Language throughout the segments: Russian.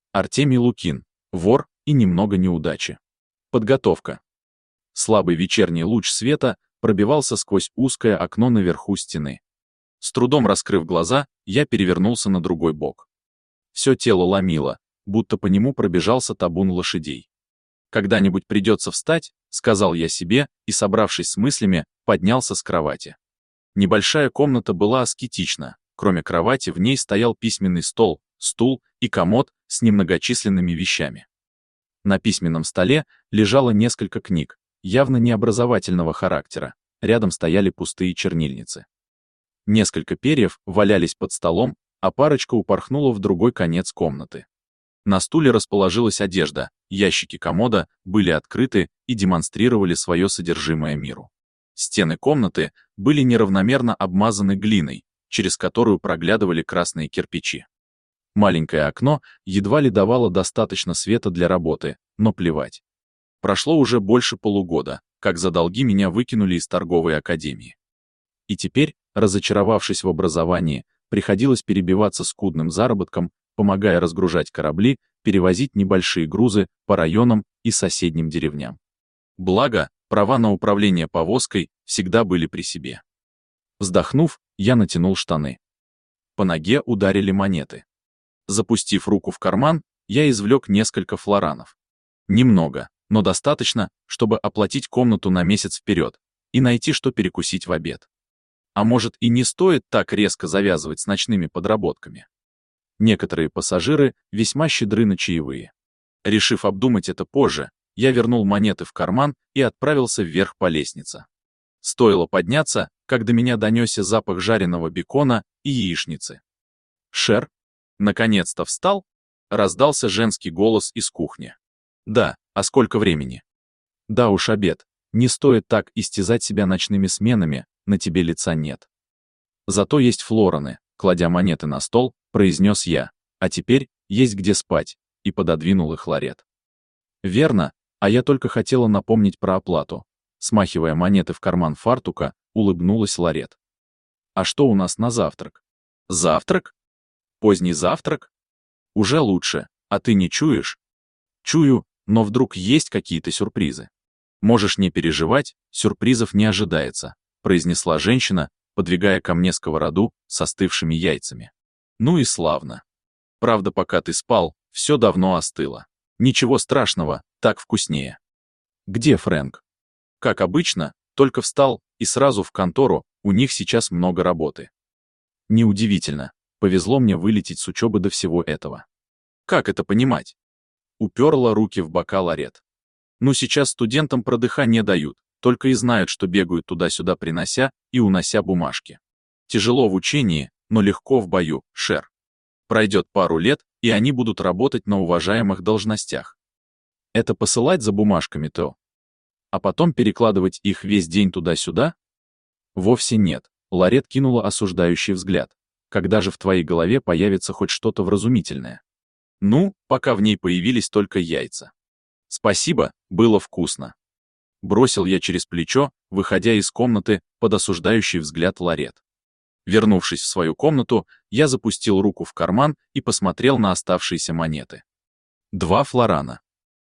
Артемий Лукин. Вор и немного неудачи. Подготовка. Слабый вечерний луч света пробивался сквозь узкое окно наверху стены. С трудом раскрыв глаза, я перевернулся на другой бок. Все тело ломило, будто по нему пробежался табун лошадей. «Когда-нибудь придется встать», — сказал я себе, и, собравшись с мыслями, поднялся с кровати. Небольшая комната была аскетична. Кроме кровати в ней стоял письменный стол, стул и комод с немногочисленными вещами. На письменном столе лежало несколько книг, явно не образовательного характера. Рядом стояли пустые чернильницы. Несколько перьев валялись под столом, а парочка упорхнула в другой конец комнаты. На стуле расположилась одежда, ящики комода были открыты и демонстрировали свое содержимое миру. Стены комнаты были неравномерно обмазаны глиной, через которую проглядывали красные кирпичи. Маленькое окно едва ли давало достаточно света для работы, но плевать. Прошло уже больше полугода, как за долги меня выкинули из торговой академии. И теперь, разочаровавшись в образовании, приходилось перебиваться скудным заработком, помогая разгружать корабли, перевозить небольшие грузы по районам и соседним деревням. Благо, права на управление повозкой всегда были при себе. Вздохнув, я натянул штаны. По ноге ударили монеты. Запустив руку в карман, я извлек несколько флоранов. Немного, но достаточно, чтобы оплатить комнату на месяц вперед и найти, что перекусить в обед. А может, и не стоит так резко завязывать с ночными подработками. Некоторые пассажиры весьма щедры на чаевые. Решив обдумать это позже, я вернул монеты в карман и отправился вверх по лестнице. Стоило подняться, как до меня донесся запах жареного бекона и яичницы. «Шер, наконец-то встал?» — раздался женский голос из кухни. «Да, а сколько времени?» «Да уж обед. Не стоит так истязать себя ночными сменами, на тебе лица нет». «Зато есть флораны», — кладя монеты на стол, произнес я. «А теперь есть где спать», и пододвинул их Ларет. «Верно, а я только хотела напомнить про оплату». Смахивая монеты в карман фартука, улыбнулась Ларет. «А что у нас на завтрак?» «Завтрак? Поздний завтрак? Уже лучше, а ты не чуешь?» «Чую, но вдруг есть какие-то сюрпризы». «Можешь не переживать, сюрпризов не ожидается», произнесла женщина, подвигая ко мне сковороду с остывшими яйцами. «Ну и славно. Правда, пока ты спал, все давно остыло. Ничего страшного, так вкуснее». «Где Фрэнк?» «Как обычно, только встал и сразу в контору, у них сейчас много работы». «Неудивительно, повезло мне вылететь с учебы до всего этого». «Как это понимать?» Уперла руки в бока Ларет. «Ну сейчас студентам продыха не дают, только и знают, что бегают туда-сюда принося и унося бумажки. Тяжело в учении, но легко в бою, Шер. Пройдет пару лет, и они будут работать на уважаемых должностях. Это посылать за бумажками-то? А потом перекладывать их весь день туда-сюда?» «Вовсе нет», — Ларет кинула осуждающий взгляд. «Когда же в твоей голове появится хоть что-то вразумительное?» «Ну, пока в ней появились только яйца». «Спасибо, было вкусно». Бросил я через плечо, выходя из комнаты под осуждающий взгляд Ларет. Вернувшись в свою комнату, я запустил руку в карман и посмотрел на оставшиеся монеты. 2 флорана.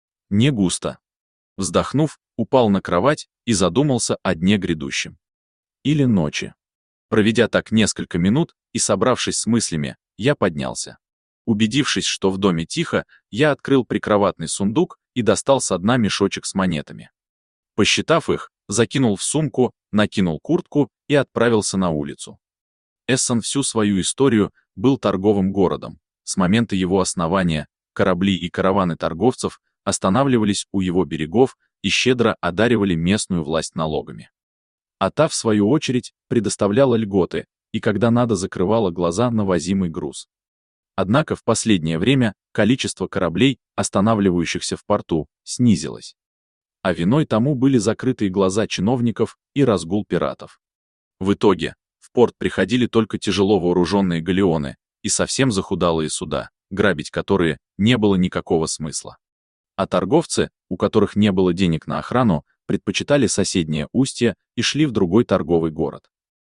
Не густо. Вздохнув, упал на кровать и задумался о дне грядущем. Или ночи. Проведя так несколько минут и собравшись с мыслями, я поднялся. Убедившись, что в доме тихо, я открыл прикроватный сундук и достал со дна мешочек с монетами. Посчитав их, закинул в сумку, накинул куртку и отправился на улицу. Эссен всю свою историю был торговым городом. С момента его основания корабли и караваны торговцев останавливались у его берегов и щедро одаривали местную власть налогами. А та, в свою очередь, предоставляла льготы и, когда надо, закрывала глаза на возимый груз. Однако в последнее время количество кораблей, останавливающихся в порту, снизилось. А виной тому были закрытые глаза чиновников и разгул пиратов. В итоге, в порт приходили только тяжело вооруженные галеоны и совсем захудалые суда, грабить которые не было никакого смысла. А торговцы, у которых не было денег на охрану, предпочитали соседнее устье и шли в другой торговый город.